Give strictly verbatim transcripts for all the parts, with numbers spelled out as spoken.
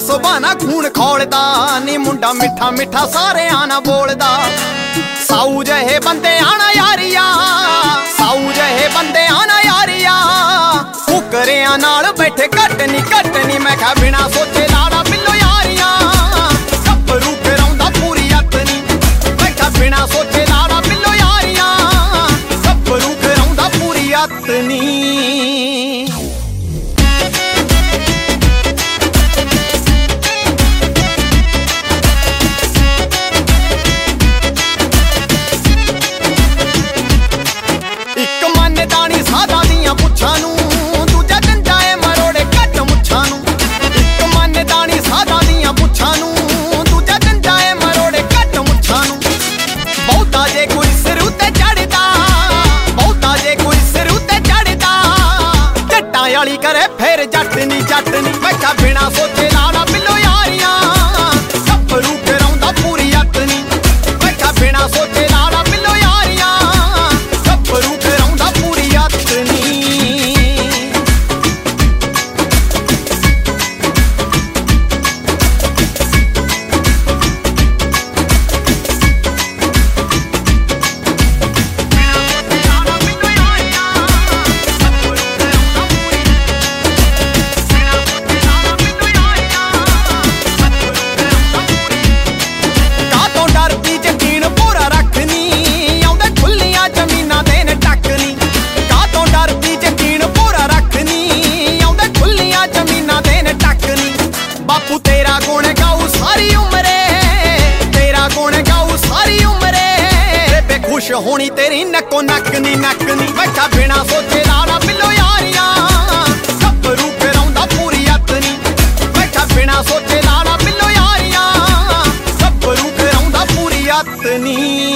ਸੁਬਾਨਾ ਖੂਨ ਖੋਲਦਾ ਨੀ ਮੁੰਡਾ ਮਿੱਠਾ ਮਿੱਠਾ ਸਾਰਿਆਂ ਨਾਲ ਬੋਲਦਾ। ਸਾਊ ਜਿਹੇ ਬੰਦੇ ਆਣਾ ਯਾਰੀਆ, ਸਾਊ ਜਿਹੇ ਬੰਦੇ ਆਣਾ ਯਾਰੀਆ, ਫੁਕਰਿਆਂ ਨਾਲ ਬੈਠੇ ਘੱਟ ਨੀ ਘੱਟ ਨੀ। ਮੈਂ ਕਿਹਾ ਬਿਨਾ ਸੋਚੇ ਲਾੜਾ ਬਿੱਲੋ ਯਾਰੀਆਂ, ਗੱਭਰੂ ਫਿਰਾਉਂਦਾ ਪੂਰੀ ਅੱਤ ਨੀ। ਮੈਂ ਕਿਹਾ ਬਿਨਾ ਸੋਚੇ ਲਾੜਾ ਬਿੱਲੋ ਯਾਰੀਆਂ, ਗੱਭਰੂ ਫਿਰਾਉਂਦਾ ਪੂਰੀ ਅੱਤ ਨੀ। ਵਾਲੀ ਕਰੇ ਫੇਰ ਜੱਟ ਨੀ ਜੱਟ ਨੀ। ਮੈਂ ਕਿਹਾ ਬਿਨਾ ਸੋਚੇ ਲਾੜਾ ਬਿੱਲੋ ਯਾਰੀਆਂ, ਗੱਭਰੂ ਫਿਰਾਉਂਦਾ ਪੂਰੀ ਅੱਤ ਨੀ। ਮੈਂ ਕਿਹਾ ਬਿਨਾ ਸੋਚੇ ਲਾੜਾ ਬਿੱਲੋ ਯਾਰੀਆਂ, ਗੱਭਰੂ ਫਿਰਾਉਂਦਾ ਪੂਰੀ ਅੱਤ ਨੀ। ਬਾਪੂ ਤੇਰਾ ਗੁਣ ਗਾਊ ਸਾਰੀ ਉਮਰੇ, ਤੇਰਾ ਗੁਣ ਗਾਊ ਸਾਰੀ ਉਮਰੇ। ਬੇਬੇ ਖੁਸ਼ ਹੋਣੀ ਤੇਰੀ ਨੱਕੋ ਨੱਕ ਨੀ ਨੱਕ ਨੀ। ਮੈਂ ਕਿਹਾ ਬਿਨਾ ਸੋਚੇ ਲਾੜਾ ਬਿੱਲੋ ਯਾਰੀਆਂ, ਗੱਭਰੂ ਫਿਰਾਉਂਦਾ ਪੂਰੀ ਅੱਤ ਨੀ। ਮੈਂ ਕਿਹਾ ਬਿਨਾ ਸੋਚੇ ਲਾੜਾ ਬਿੱਲੋ ਯਾਰੀਆਂ, ਗੱਭਰੂ ਫਿਰਾਉਂਦਾ ਪੂਰੀ ਅੱਤ ਨੀ।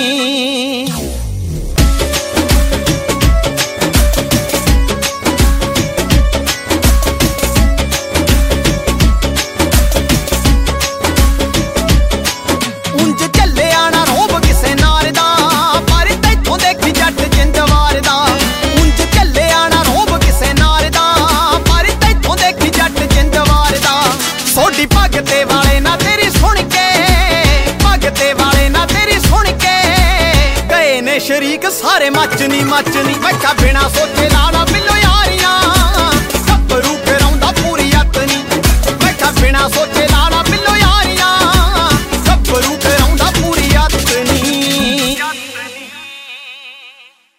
ਭਗਤੇ ਵਾਲੇ ਨਾ ਤੇਰੀ ਸੁਣ ਕੇ, ਭਗਤੇ ਵਾਲੇ ਨਾ ਤੇਰੀ ਸੁਣ ਕੇ, ਗਏ ਨੇ ਸ਼ਰੀਕ ਸਾਰੇ ਮੱਚਨੀ ਮੱਚਨੀ। ਮੈਂ ਕਿਹਾ ਬਿਨਾ ਸੋਚੇ ਲਾੜਾ ਬਿੱਲੋ ਯਾਰੀਆਂ, ਗੱਭਰੂ ਫਿਰਾਉਂਦਾ ਪੂਰੀ ਅੱਤ ਨੀ। ਮੈਂ ਕਿਹਾ ਬਿਨਾ ਸੋਚੇ ਲਾੜਾ